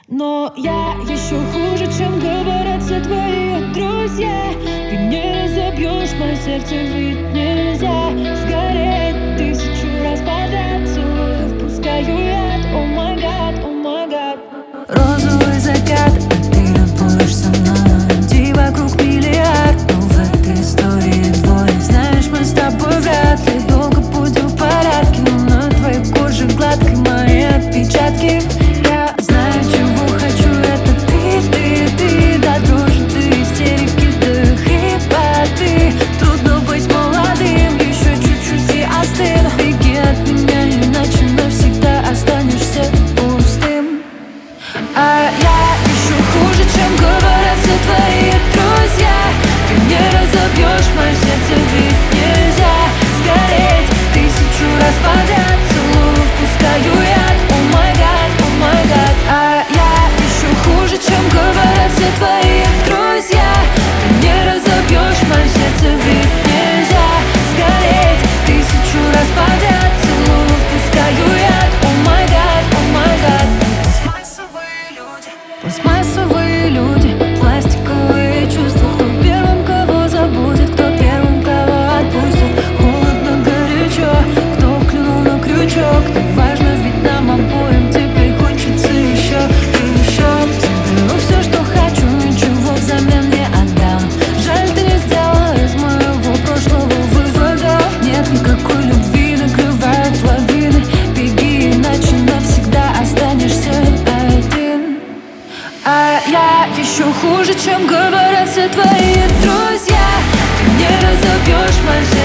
Но я еще хуже, чем говорят все твои друзья. Ты не разобьешь мое сердце, ведь нельзя сгореть тысячу раз подряд. Целую, впускаю яд. О май гад, о май гад. Розовый закат, а ты любуешь со мной. Людей вокруг миллиард, но в этой истории двое. Знаешь, мы с тобой вряд ли долго будем в порядке, но на твоей коже гладкой мои отпечатки. Я знаю, чего хочу, это ты до дрожи, до истерики, до хрипоты. Трудно быть молодым, еще чуть-чуть и остыл. Беги от меня, иначе навсегда останешься пустым. А я еще хуже, чем говорят все твои друзья. Ты не разобьешь мое сердце, ведь нельзя сгореть тысячу раз подряд. Целую, впускаю яд. О май гад, о май гад. А я еще хуже, чем говорят все твои друзья. Ты не разобьешь мое сердце, ведь нельзя сгореть тысячу раз подряд. Целую, впускаю яд. О май гад, о май гад. Пластмассовые люди, пластиковые чувства. Кто первым кого забудет, кто первым кого отпустит. Холодно, горячо, кто клюнул на крючок. Так важно, ведь нам обоим теперь хочется еще и еще. Беру все, что хочу, ничего взамен не отдам. Жаль, ты не сделала из моего прошлого вывода. Нет никакой любви, накрывают лавины. Беги, иначе навсегда останешься один. А я еще хуже, чем говорят все твои друзья. Ты не разобьешь мое сердце.